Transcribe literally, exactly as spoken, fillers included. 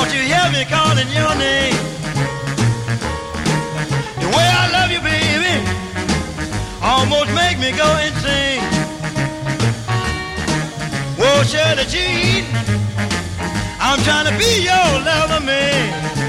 Don't you hear me calling your name? The way I love you, baby, almost make me go insane. Whoa, Shirley Jean, I'm trying to be your lover, man.